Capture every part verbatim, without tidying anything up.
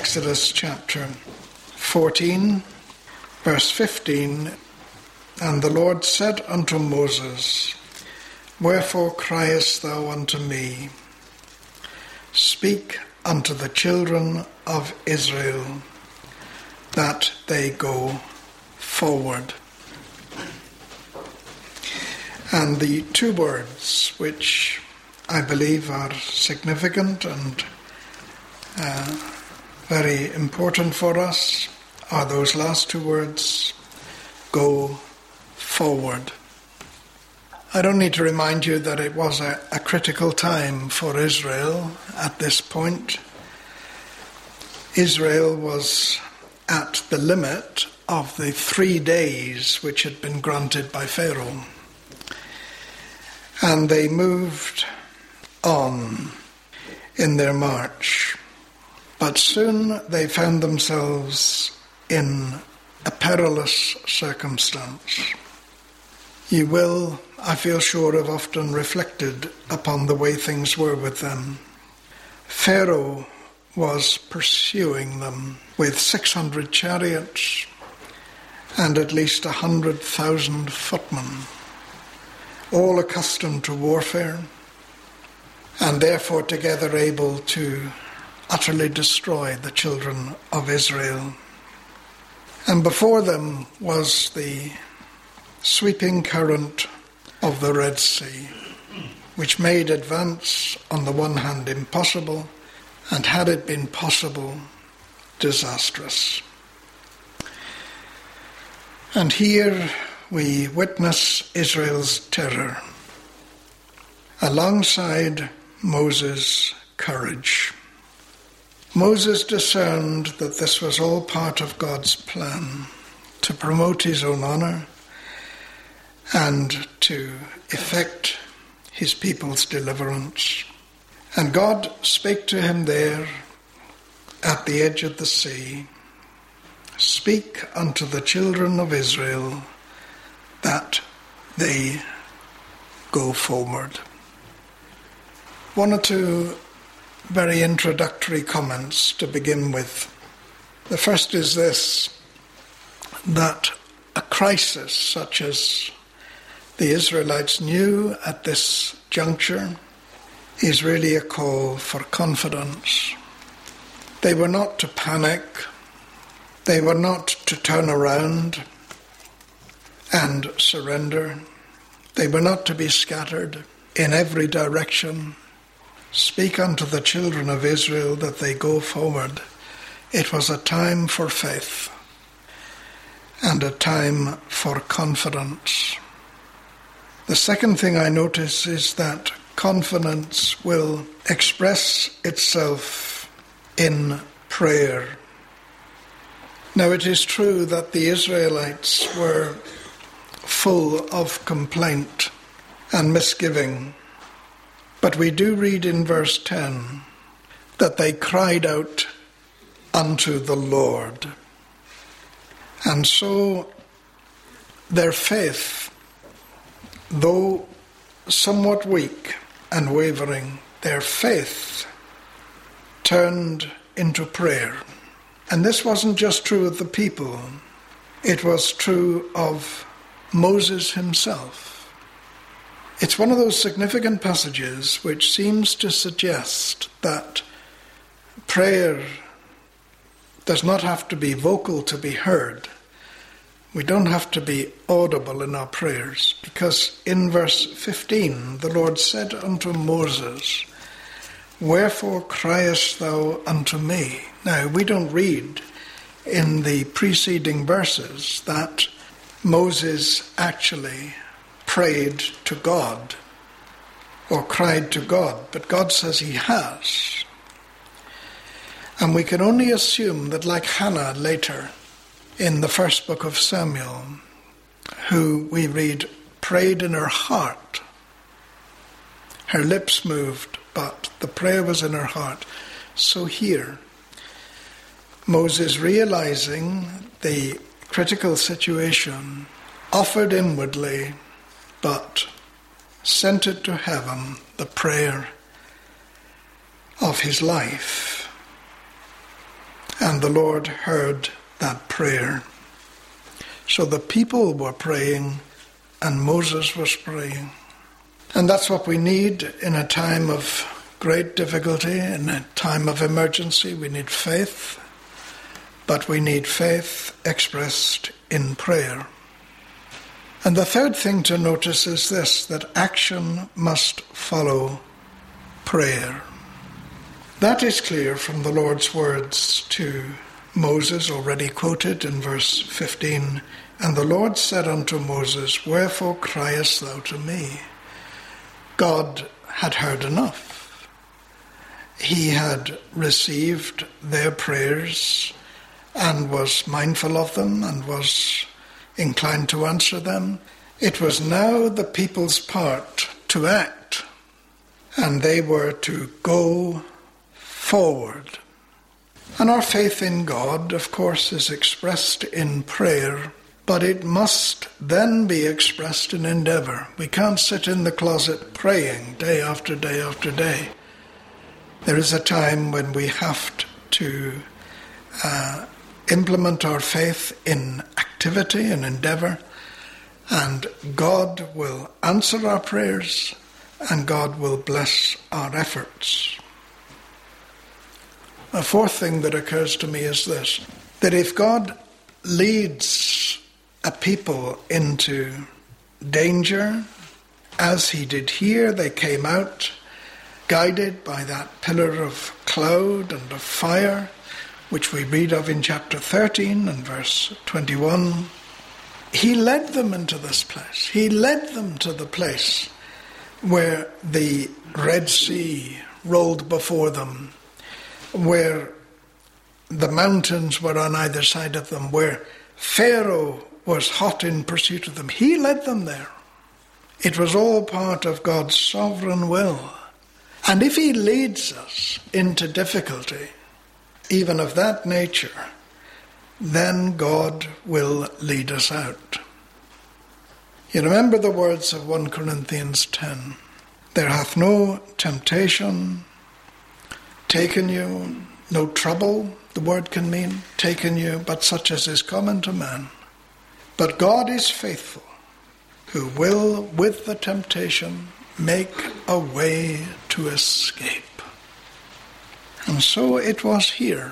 Exodus chapter fourteen, verse fifteen, "And the Lord said unto Moses, Wherefore criest thou unto me? Speak unto the children of Israel, that they go forward." And the two words which I believe are significant and uh, very important for us are those last two words, go forward. I don't need to remind you that it was a, a critical time for Israel at this point. Israel was at the limit of the three days which had been granted by Pharaoh. And they moved on in their march. But soon they found themselves in a perilous circumstance. You will, I feel sure, have often reflected upon the way things were with them. Pharaoh was pursuing them with six hundred chariots and at least one hundred thousand footmen, all accustomed to warfare, and therefore together able to utterly destroy the children of Israel. And before them was the sweeping current of the Red Sea, which made advance on the one hand impossible, and had it been possible, disastrous. And here we witness Israel's terror, alongside Moses' courage. Moses discerned that this was all part of God's plan to promote his own honor and to effect his people's deliverance. And God spake to him there at the edge of the sea, "Speak unto the children of Israel that they go forward." One or two very introductory comments to begin with. The first is this, that a crisis such as the Israelites knew at this juncture is really a call for confidence. They were not to panic. They were not to turn around and surrender. They were not to be scattered in every direction. "Speak unto the children of Israel that they go forward." It was a time for faith and a time for confidence. The second thing I notice is that confidence will express itself in prayer. Now, it is true that the Israelites were full of complaint and misgiving. But we do read in verse ten that they cried out unto the Lord. And so their faith, though somewhat weak and wavering, their faith turned into prayer. And this wasn't just true of the people, it was true of Moses himself. It's one of those significant passages which seems to suggest that prayer does not have to be vocal to be heard. We don't have to be audible in our prayers, because in verse fifteen, the Lord said unto Moses, "Wherefore criest thou unto me?" Now, we don't read in the preceding verses that Moses actually prayed to God or cried to God, but God says he has. And we can only assume that, like Hannah later in the first book of Samuel, who we read prayed in her heart. Her lips moved, but the prayer was in her heart. So here, Moses, realizing the critical situation, offered inwardly, but sent it to heaven, the prayer of his life. and the Lord heard that prayer. So the people were praying, and Moses was praying. And that's what we need in a time of great difficulty, in a time of emergency. We need faith, but we need faith expressed in prayer. And the third thing to notice is this, that action must follow prayer. That is clear from the Lord's words to Moses, already quoted in verse fifteen. And the Lord said unto Moses, Wherefore criest thou to me? God had heard enough. He had received their prayers and was mindful of them and was inclined to answer them. It was now the people's part to act, and they were to go forward. And our faith in God, of course, is expressed in prayer, but it must then be expressed in endeavour. We can't sit in the closet praying day after day after day. There is a time when we have to uh, implement our faith in activity and endeavour, and God will answer our prayers, and God will bless our efforts. A fourth thing that occurs to me is this, that if God leads a people into danger, as he did here, they came out guided by that pillar of cloud and of fire, which we read of in chapter thirteen and verse twenty-one. He led them into this place. He led them to the place where the Red Sea rolled before them, where the mountains were on either side of them, where Pharaoh was hot in pursuit of them. He led them there. It was all part of God's sovereign will. And if he leads us into difficulty, even of that nature, then God will lead us out. You remember the words of First Corinthians ten. There hath no temptation taken you, no trouble, the word can mean, taken you, but such as is common to man. But God is faithful, who will, with the temptation, make a way to escape. And so it was here.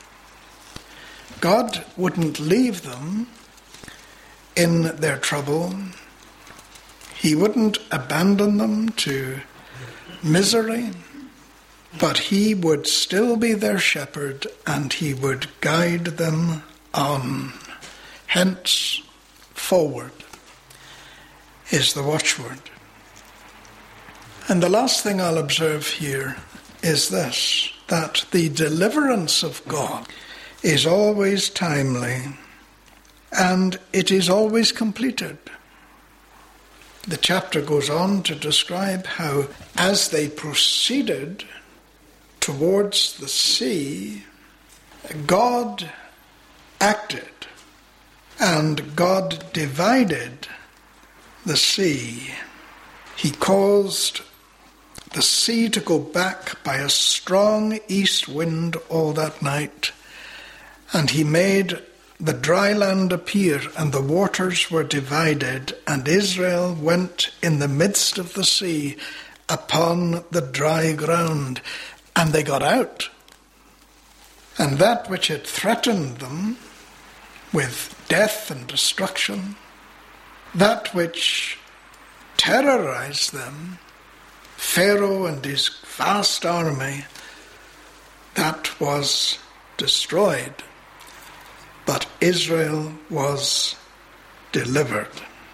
God wouldn't leave them in their trouble. He wouldn't abandon them to misery, but he would still be their shepherd, and he would guide them on. Hence, forward is the watchword. And the last thing I'll observe here is this, that the deliverance of God is always timely, and it is always completed. The chapter goes on to describe how, as they proceeded towards the sea, God acted, and God divided the sea. He caused the sea to go back by a strong east wind all that night, and he made the dry land appear, and the waters were divided, and Israel went in the midst of the sea upon the dry ground, and they got out. And that which had threatened them with death and destruction, that which terrorized them, Pharaoh and his vast army, that was destroyed. But Israel was delivered.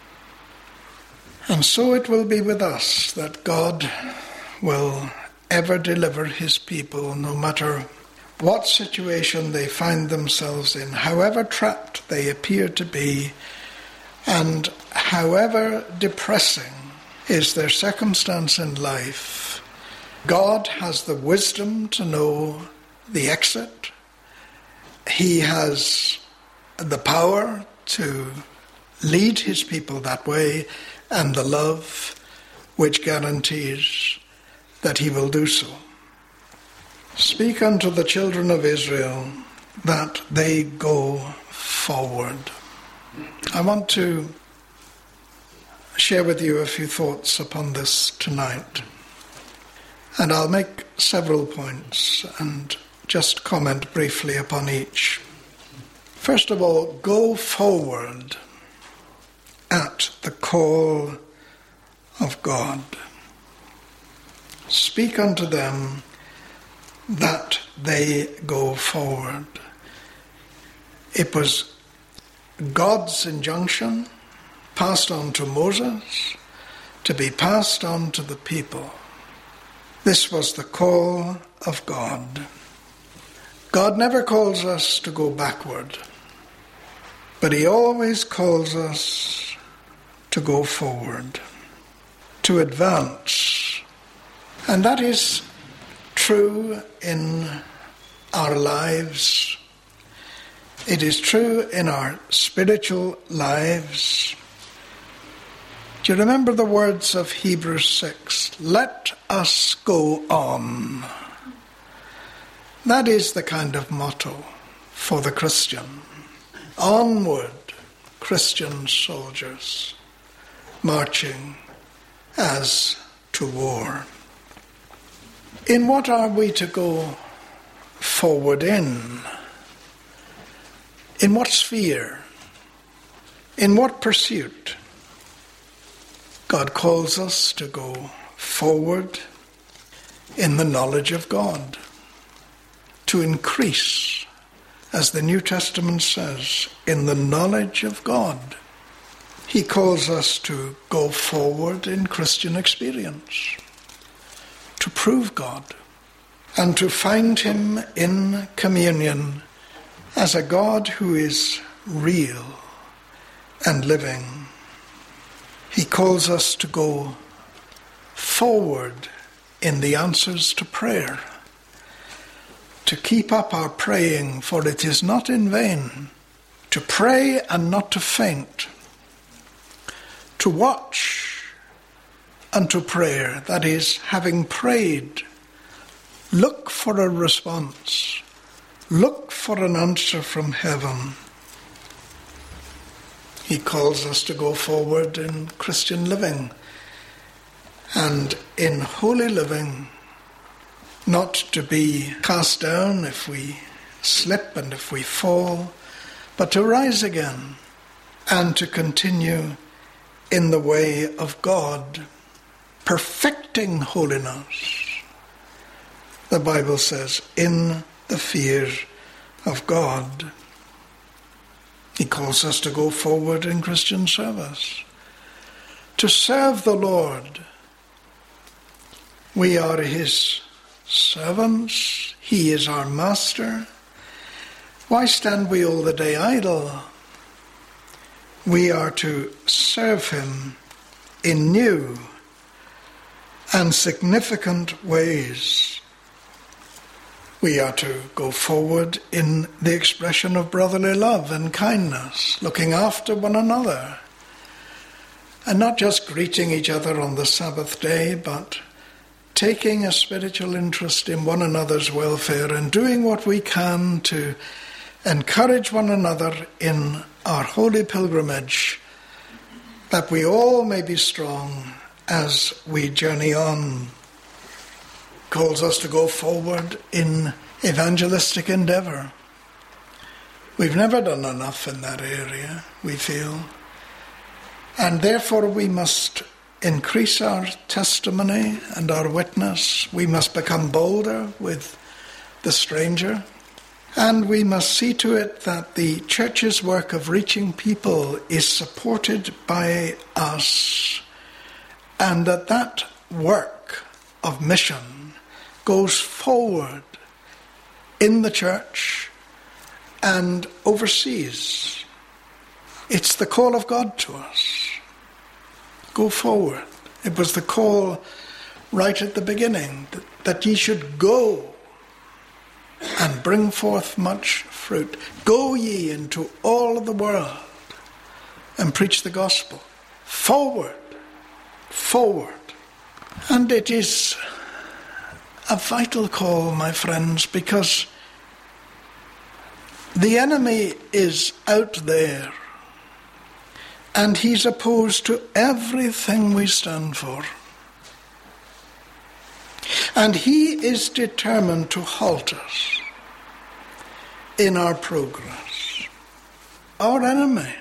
And so it will be with us, that God will ever deliver his people, no matter what situation they find themselves in, however trapped they appear to be, and however depressing is their circumstance in life. God has the wisdom to know the exit. He has the power to lead his people that way, and the love which guarantees that he will do so. Speak unto the children of Israel that they go forward. I want to share with you a few thoughts upon this tonight. And I'll make several points and just comment briefly upon each. First of all, go forward at the call of God. Speak unto them that they go forward. It was God's injunction passed on to Moses to be passed on to the people. This was the call of God. God never calls us to go backward, but he always calls us to go forward, to advance. And that is true in our lives. It is true in our spiritual lives. Do you remember the words of Hebrews six? Let us go on. That is the kind of motto for the Christian. Onward, Christian soldiers, marching as to war. In what are we to go forward in? In what sphere? In what pursuit? God calls us to go forward in the knowledge of God, to increase, as the New Testament says, in the knowledge of God. He calls us to go forward in Christian experience, to prove God, and to find him in communion as a God who is real and living. He calls us to go forward in the answers to prayer, to keep up our praying, for it is not in vain, to pray and not to faint, to watch unto prayer, that is, having prayed, look for a response, look for an answer from heaven. He calls us to go forward in Christian living and in holy living, not to be cast down if we slip and if we fall, but to rise again and to continue in the way of God, perfecting holiness. The Bible says, in the fear of God. He calls us to go forward in Christian service, to serve the Lord. We are his servants. He is our master. Why stand we all the day idle? We are to serve him in new and significant ways. We are to go forward in the expression of brotherly love and kindness, looking after one another, and not just greeting each other on the Sabbath day, but taking a spiritual interest in one another's welfare and doing what we can to encourage one another in our holy pilgrimage, that we all may be strong as we journey on. Calls us to go forward in evangelistic endeavour. We've never done enough in that area, we feel, and therefore we must increase our testimony and our witness. We must become bolder with the stranger, and we must see to it that the church's work of reaching people is supported by us, and that that work of mission goes forward in the church and overseas. It's the call of God to us. Go forward. It was the call right at the beginning, that, that ye should go and bring forth much fruit. Go ye into all of the world and preach the gospel. Forward, forward. And it is a vital call, my friends, because The enemy is out there, and he's opposed to everything we stand for. And he is determined to halt us in our progress. Our enemy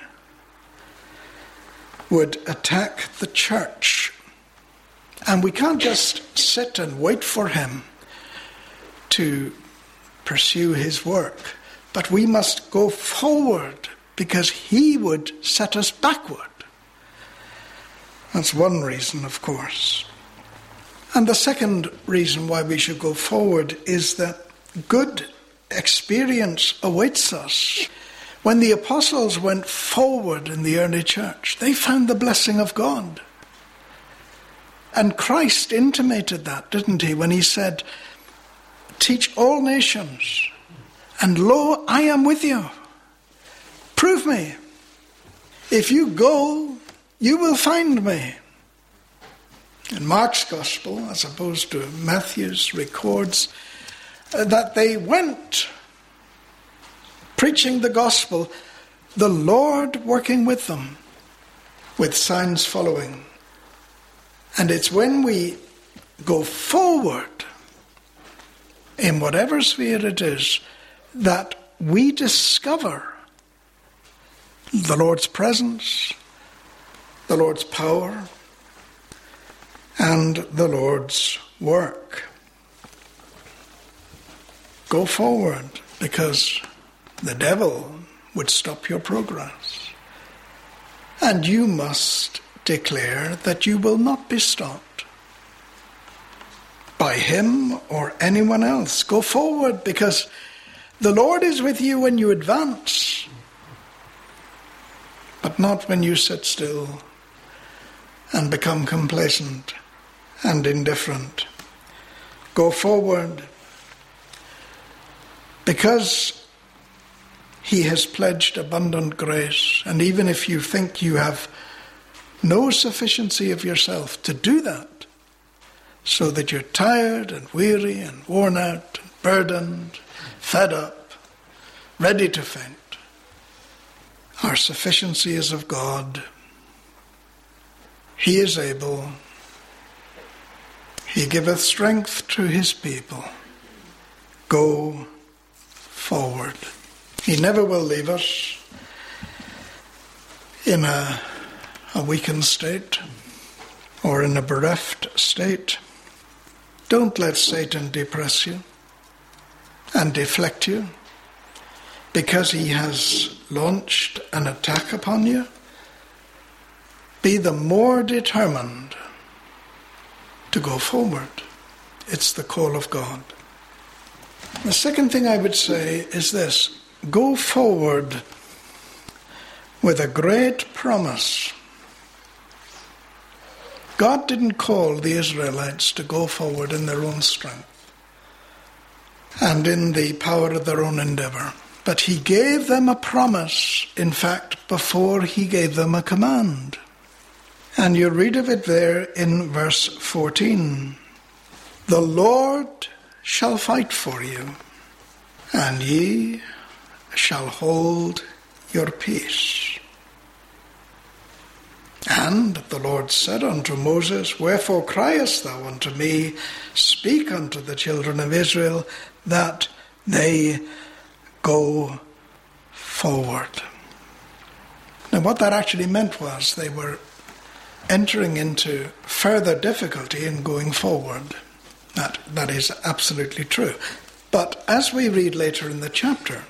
would attack the church, and we can't just sit and wait for him to pursue his work, but we must go forward because he would set us backward. That's one reason, of course. And the second reason why we should go forward is that good experience awaits us. When the apostles went forward in the early church, they found the blessing of God. And Christ intimated that, didn't he, when he said, "Teach all nations, and lo, I am with you. Prove me. If you go, you will find me." In Mark's Gospel, as opposed to Matthew's, records that they went preaching the gospel, the Lord working with them, with signs following. And it's when we go forward, in whatever sphere it is, that we discover the Lord's presence, the Lord's power, and the Lord's work. Go forward, because the devil would stop your progress. And you must declare that you will not be stopped by him or anyone else. Go forward, because the Lord is with you when you advance, but not when you sit still and become complacent and indifferent. Go forward, because he has pledged abundant grace. And even if you think you have no sufficiency of yourself to do that, so that you're tired and weary and worn out and burdened, fed up, ready to faint, our sufficiency is of God. He is able. He giveth strength to his people. Go forward. He never will leave us in a, a weakened state or in a bereft state. Don't let Satan depress you and deflect you because he has launched an attack upon you. Be the more determined to go forward. It's the call of God. The second thing I would say is this: go forward with a great promise. God didn't call the Israelites to go forward in their own strength and in the power of their own endeavor, but he gave them a promise, in fact, before he gave them a command. And you read of it there in verse fourteen. The Lord shall fight for you, and ye shall hold your peace. And the Lord said unto Moses, Wherefore criest thou unto me? Speak unto the children of Israel that they go forward. Now what that actually meant was they were entering into further difficulty in going forward. That, that is absolutely true. But as we read later in the chapter,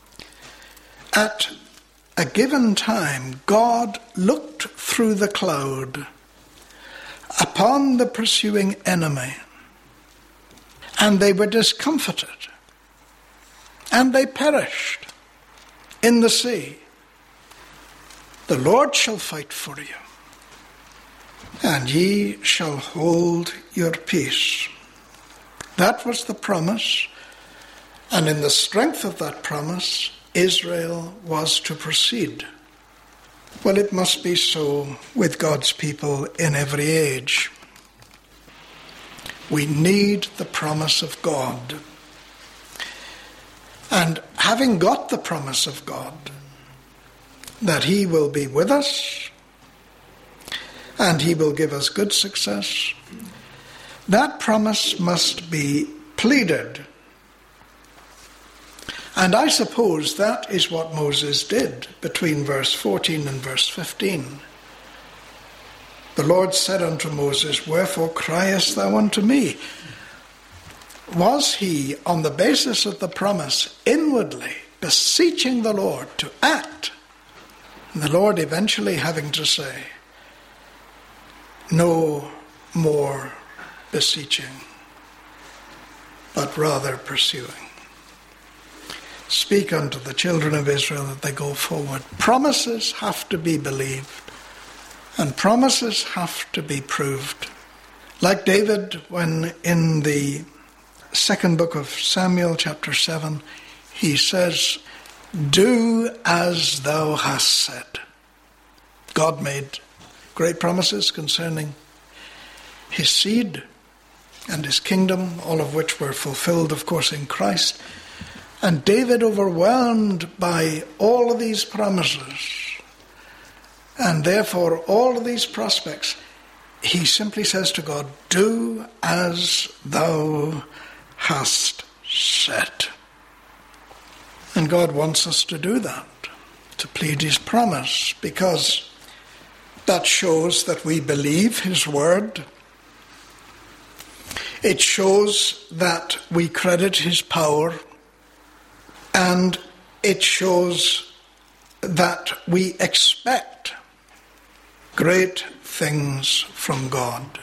at a given time, God looked through the cloud upon the pursuing enemy, and they were discomfited, and they perished in the sea. The Lord shall fight for you, and ye shall hold your peace. That was the promise, and in the strength of that promise, Israel was to proceed. Well, it must be so with God's people in every age. We need the promise of God. And having got the promise of God that he will be with us and he will give us good success, that promise must be pleaded. And I suppose that is what Moses did between verse fourteen and verse fifteen. The Lord said unto Moses, "Wherefore criest thou unto me?" Was he, on the basis of the promise, inwardly beseeching the Lord to act? And the Lord eventually having to say, "No more beseeching, but rather pursuing. Speak unto the children of Israel that they go forward." Promises have to be believed, and promises have to be proved. Like David, when in the second book of Samuel, chapter seven, he says, "Do as thou hast said." God made great promises concerning his seed and his kingdom, all of which were fulfilled, of course, in Christ. And David, overwhelmed by all of these promises, and therefore all of these prospects, he simply says to God, "Do as thou hast said." And God wants us to do that, to plead his promise, because that shows that we believe his word. It shows that we credit his power, and it shows that we expect great things from God.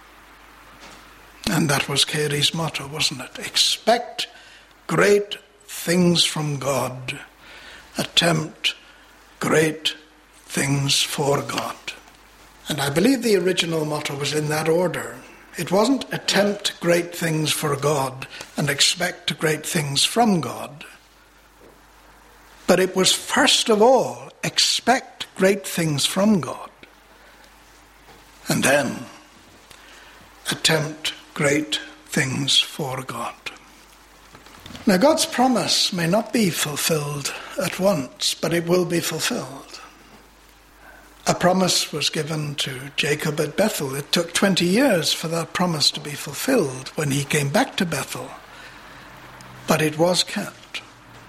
And that was Carey's motto, wasn't it? Expect great things from God. Attempt great things for God. And I believe the original motto was in that order. It wasn't attempt great things for God and expect great things from God. But it was first of all, expect great things from God. And then attempt great things for God. Now, God's promise may not be fulfilled at once, but it will be fulfilled. A promise was given to Jacob at Bethel. It took twenty years for that promise to be fulfilled when he came back to Bethel. But it was kept.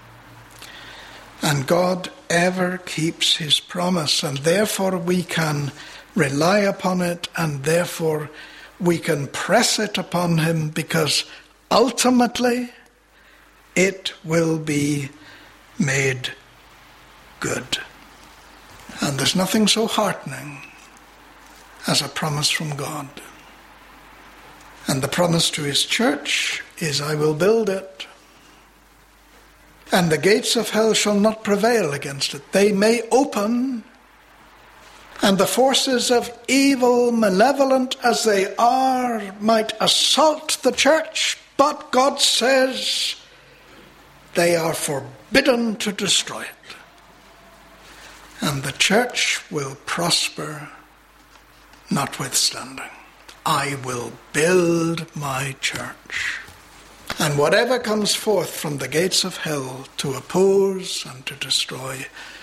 And God ever keeps his promise, and therefore we can rely upon it, and therefore we can press it upon him, because ultimately it will be made good. And there's nothing so heartening as a promise from God. And the promise to his church is, "I will build it, and the gates of hell shall not prevail against it. They may open, and the forces of evil, malevolent as they are, might assault the church, but God says they are forbidden to destroy it. And the church will prosper notwithstanding. I will build my church. And whatever comes forth from the gates of hell to oppose and to destroy,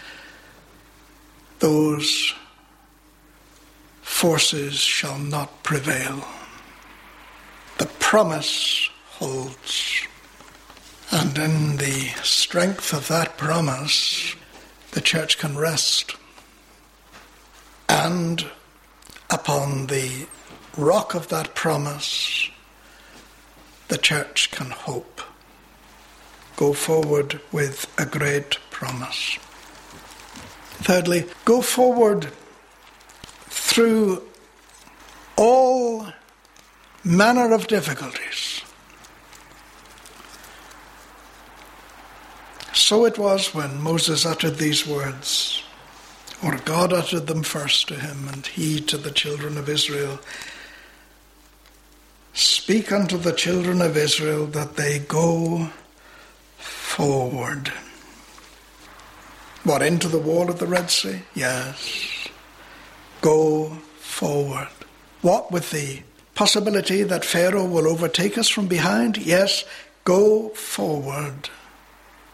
those forces shall not prevail. The promise holds. And in the strength of that promise, the church can rest. And upon the rock of that promise, the church can hope. Go forward with a great promise. Thirdly, go forward through all manner of difficulties. So it was when Moses uttered these words, or God uttered them first to him, and he to the children of Israel. Speak unto the children of Israel that they go forward. What, into the wall of the Red Sea? Yes. Go forward. What, with the possibility that Pharaoh will overtake us from behind? Yes. Go forward.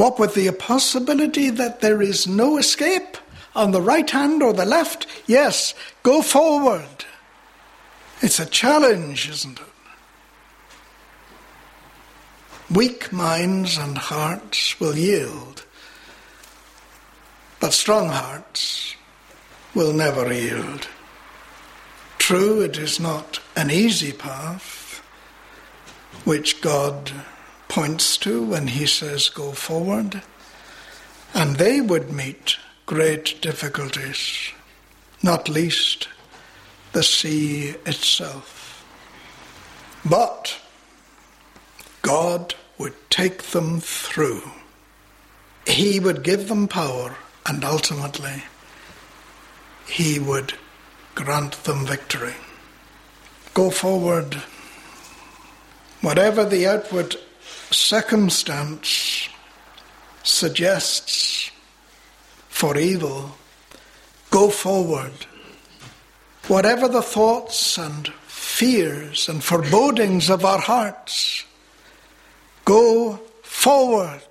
What with the possibility that there is no escape on the right hand or the left? Yes, go forward. It's a challenge, isn't it? Weak minds and hearts will yield, but strong hearts will never yield. True, it is not an easy path which God points to when he says go forward, and they would meet great difficulties, not least the sea itself. But God would take them through. He would give them power, and ultimately he would grant them victory. Go forward. Whatever the outward circumstance suggests for evil, go forward. Whatever the thoughts and fears and forebodings of our hearts, go forward.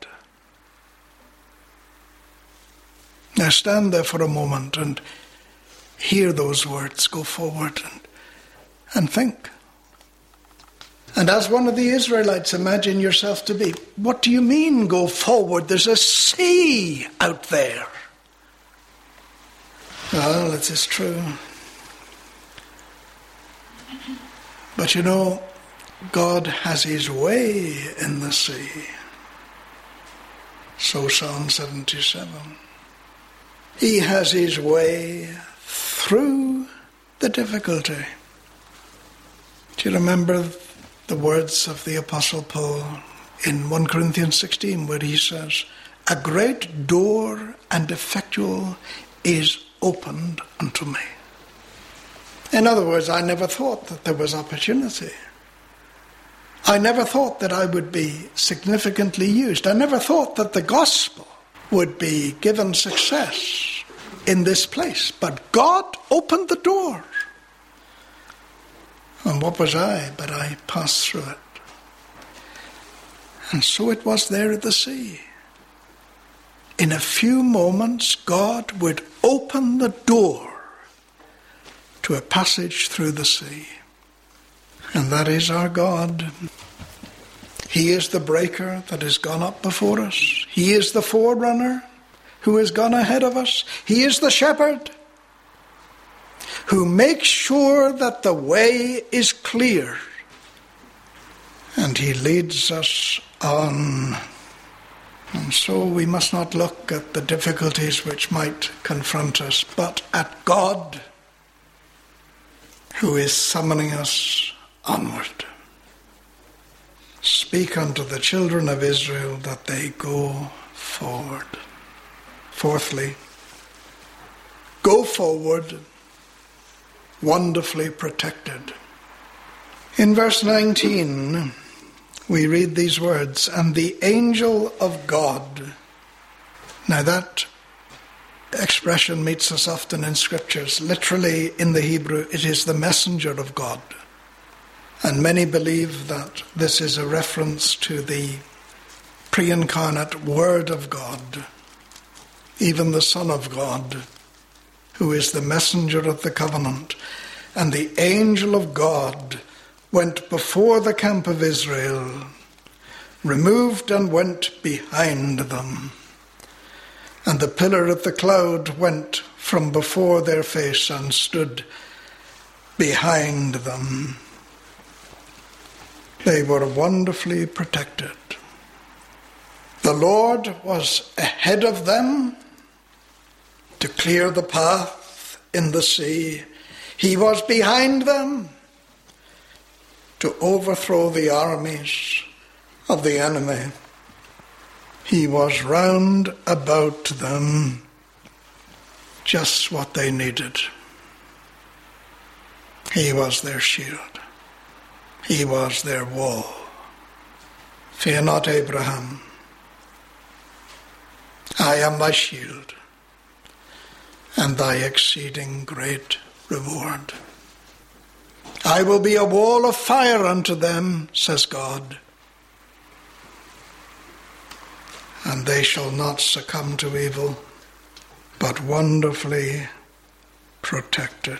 Now stand there for a moment and hear those words, go forward, and, and think. And as one of the Israelites, imagine yourself to be. What do you mean, go forward? There's a sea out there. Well, it is true. But you know, God has his way in the sea. So Psalm seventy-seven. He has his way through the difficulty. Do you remember the words of the Apostle Paul in First Corinthians sixteen, where he says, a great door and effectual is opened unto me. In other words, I never thought that there was opportunity. I never thought that I would be significantly used. I never thought that the gospel would be given success in this place. But God opened the door. And what was I? But I passed through it. And so it was there at the sea. In a few moments, God would open the door to a passage through the sea. And that is our God. He is the breaker that has gone up before us. He is the forerunner who has gone ahead of us. He is the shepherd who makes sure that the way is clear. And he leads us on. And so we must not look at the difficulties which might confront us, but at God, who is summoning us onward. Speak unto the children of Israel that they go forward. Fourthly, go forward wonderfully protected. In verse nineteen, we read these words, and the angel of God. Now that expression meets us often in scriptures. Literally in the Hebrew, it is the messenger of God. And many believe that this is a reference to the pre-incarnate Word of God, even the Son of God, who is the messenger of the covenant. And the angel of God went before the camp of Israel, removed and went behind them. And the pillar of the cloud went from before their face and stood behind them. They were wonderfully protected. The Lord was ahead of them to clear the path in the sea. He was behind them to overthrow the armies of the enemy. He was round about them, just what they needed. He was their shield. He was their wall. Fear not, Abraham. I am thy shield and thy exceeding great reward. I will be a wall of fire unto them, says God, and they shall not succumb to evil, but wonderfully protected.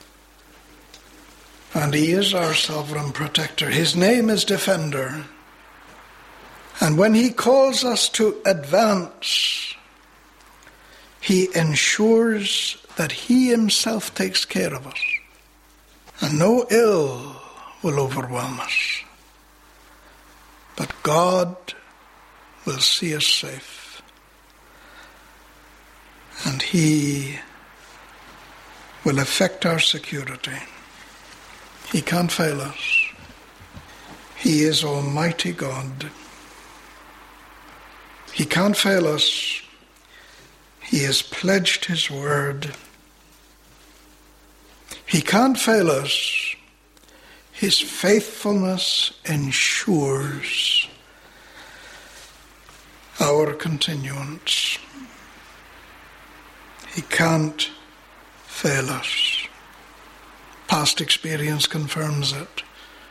And he is our sovereign protector. His name is Defender. And when he calls us to advance, he ensures that he himself takes care of us, and no ill will overwhelm us. But God will see us safe, and he will effect our security. He can't fail us. He is Almighty God. He can't fail us. He has pledged his word. He can't fail us. His faithfulness ensures our continuance. He can't fail us. Past experience confirms it.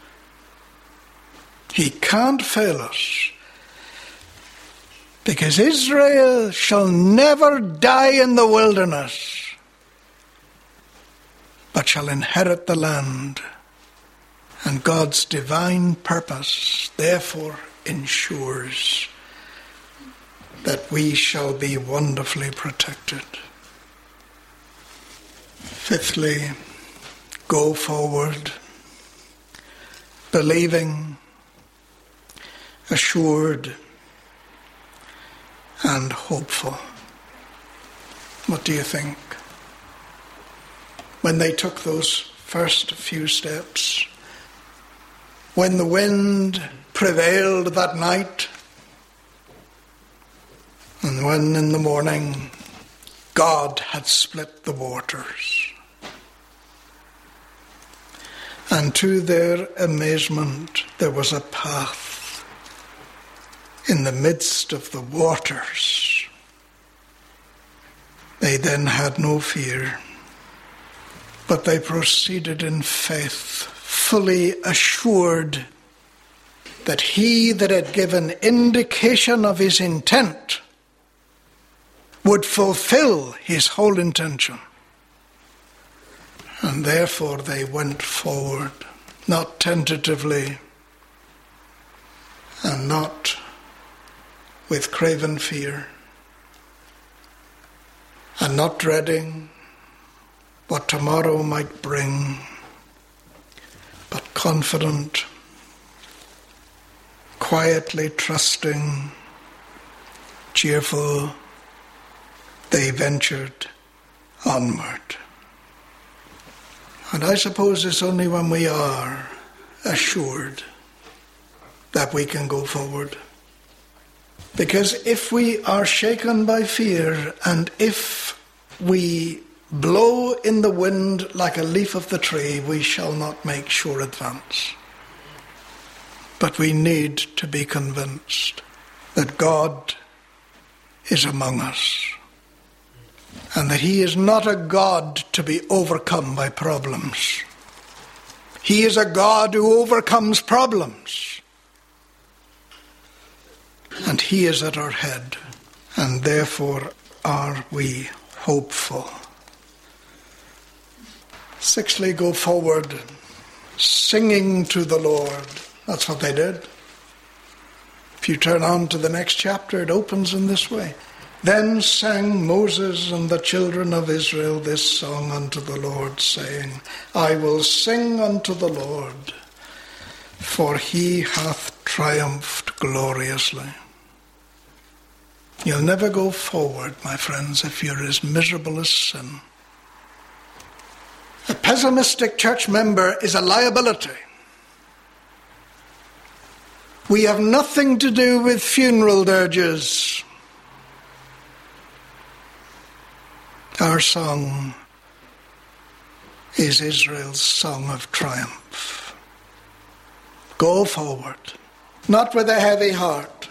He can't fail us, because Israel shall never die in the wilderness, but shall inherit the land. And God's divine purpose therefore ensures that we shall be wonderfully protected. Fifthly, go forward, believing, assured, and hopeful. What do you think? When they took those first few steps, when the wind prevailed that night, and when in the morning God had split the waters, and to their amazement there was a path in the midst of the waters, they then had no fear, but they proceeded in faith, fully assured that he that had given indication of his intent would fulfill his whole intention. And therefore they went forward, not tentatively, and not with craven fear, and not dreading what tomorrow might bring, but confident, quietly trusting, cheerful, they ventured onward. And I suppose it's only when we are assured that we can go forward. Because if we are shaken by fear, and if we blow in the wind like a leaf of the tree, we shall not make sure advance. But we need to be convinced that God is among us, and that he is not a God to be overcome by problems. He is a God who overcomes problems. And he is at our head, and therefore are we hopeful. Sixthly, go forward, singing to the Lord. That's what they did. If you turn on to the next chapter, it opens in this way. Then sang Moses and the children of Israel this song unto the Lord, saying, I will sing unto the Lord, for he hath triumphed gloriously. You'll never go forward, my friends, if you're as miserable as sin. A pessimistic church member is a liability. We have nothing to do with funeral dirges. Our song is Israel's song of triumph. Go forward, not with a heavy heart,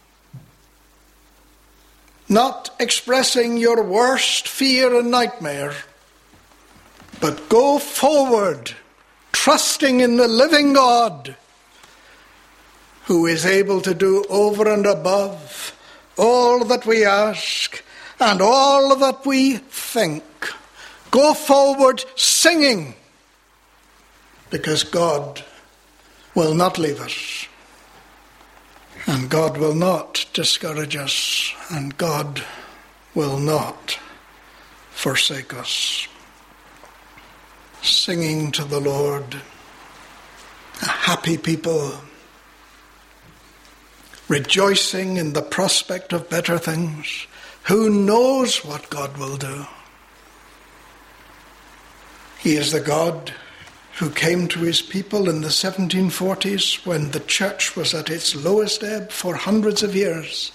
not expressing your worst fear and nightmare, but go forward, trusting in the living God, who is able to do over and above all that we ask and all that we think. Go forward singing, because God will not leave us, and God will not discourage us, and God will not forsake us. Singing to the Lord, a happy people, rejoicing in the prospect of better things. Who knows what God will do? He is the God who came to his people in the seventeen forties when the church was at its lowest ebb for hundreds of years.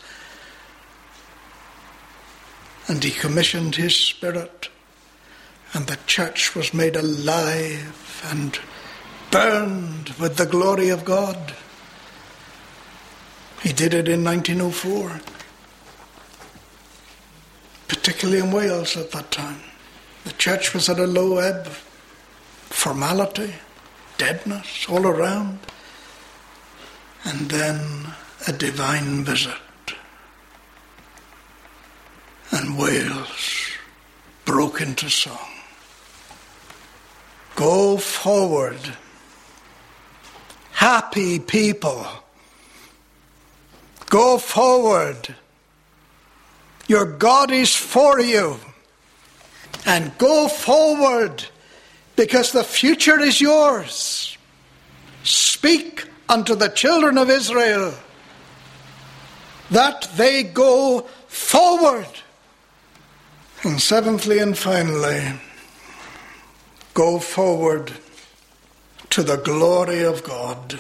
And he commissioned his Spirit, and the church was made alive and burned with the glory of God. He did it in nineteen oh four, particularly in Wales at that time. The church was at a low ebb, formality, deadness all around, and then a divine visit. And Wales broke into song. Go forward, happy people. Go forward. Your God is for you. And go forward, because the future is yours. Speak unto the children of Israel that they go forward. And seventhly and finally, go forward to the glory of God.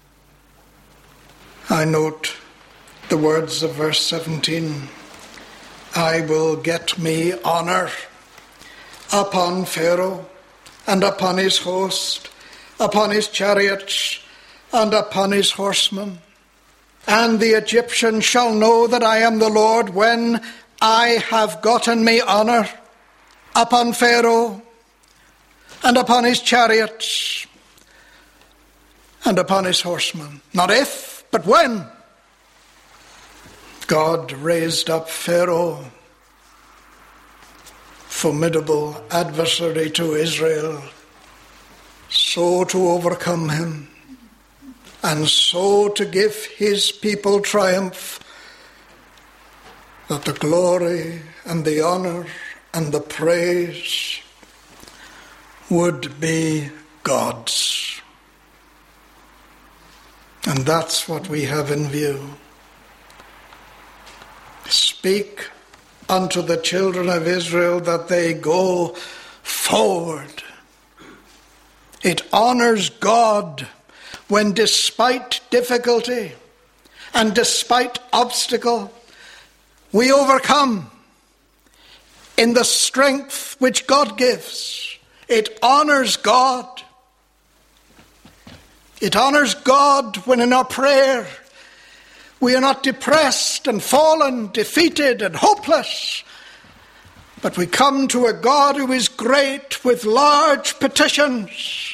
I note the words of verse seventeen. I will get me honor upon Pharaoh and upon his host, upon his chariots and upon his horsemen. And the Egyptians shall know that I am the Lord when I have gotten me honor upon Pharaoh and upon his chariots and upon his horsemen. Not if, but when. God raised up Pharaoh, formidable adversary to Israel, so to overcome him and so to give his people triumph, that the glory and the honor and the praise would be God's. And that's what we have in view. Speak unto the children of Israel that they go forward. It honors God when, despite difficulty and despite obstacle, we overcome in the strength which God gives. It honors God. It honors God when in our prayer we are not depressed and fallen, defeated and hopeless, but we come to a God who is great with large petitions.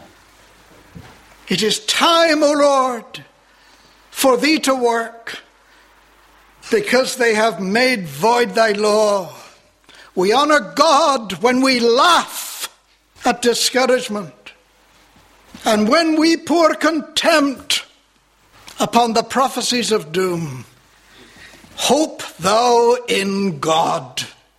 It is time, O Lord, for thee to work, because they have made void thy law. We honor God when we laugh at discouragement, and when we pour contempt upon the prophecies of doom. Hope thou in God,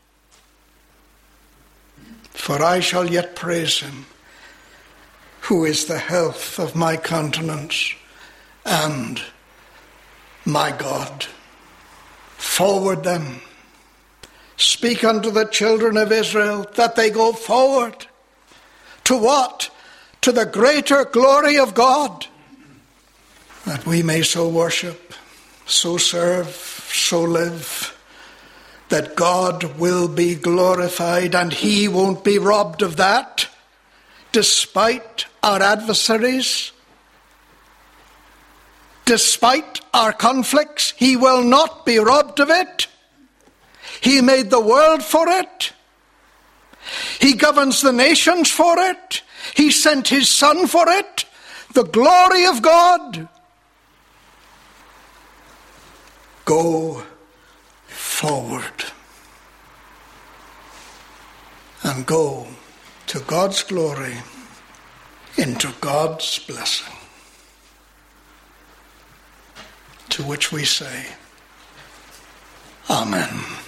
for I shall yet praise him, who is the health of my countenance and my God. Forward then. Speak unto the children of Israel that they go forward. To what? To the greater glory of God, that we may so worship, so serve, so live, that God will be glorified, and he won't be robbed of that, despite our adversaries, despite our conflicts. He will not be robbed of it. He made the world for it. He governs the nations for it. He sent his Son for it. The glory of God. Go forward and go to God's glory, into God's blessing, to which we say, Amen.